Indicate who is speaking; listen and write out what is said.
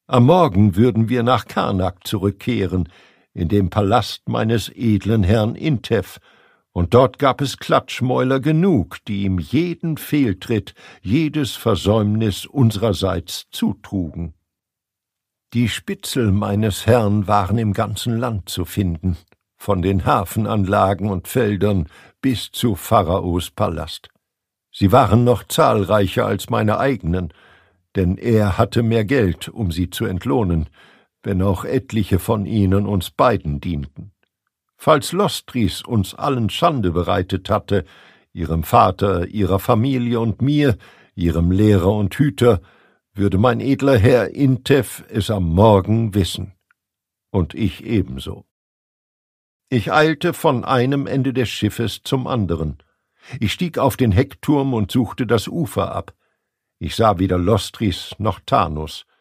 Speaker 1: Am Morgen würden wir nach Karnak zurückkehren, in dem Palast meines edlen Herrn Intef, und dort gab es Klatschmäuler genug, die ihm jeden Fehltritt, jedes Versäumnis unsererseits zutrugen. Die Spitzel meines Herrn waren im ganzen Land zu finden, von den Hafenanlagen und Feldern bis zu Pharaos Palast. Sie waren noch zahlreicher als meine eigenen, denn er hatte mehr Geld, um sie zu entlohnen, wenn auch etliche von ihnen uns beiden dienten. Falls Lostris uns allen Schande bereitet hatte, ihrem Vater, ihrer Familie und mir, ihrem Lehrer und Hüter, würde mein edler Herr Intef es am Morgen wissen. Und ich ebenso. Ich eilte von einem Ende des Schiffes zum anderen. Ich stieg auf den Heckturm und suchte das Ufer ab. Ich sah weder Lostris noch Thanos.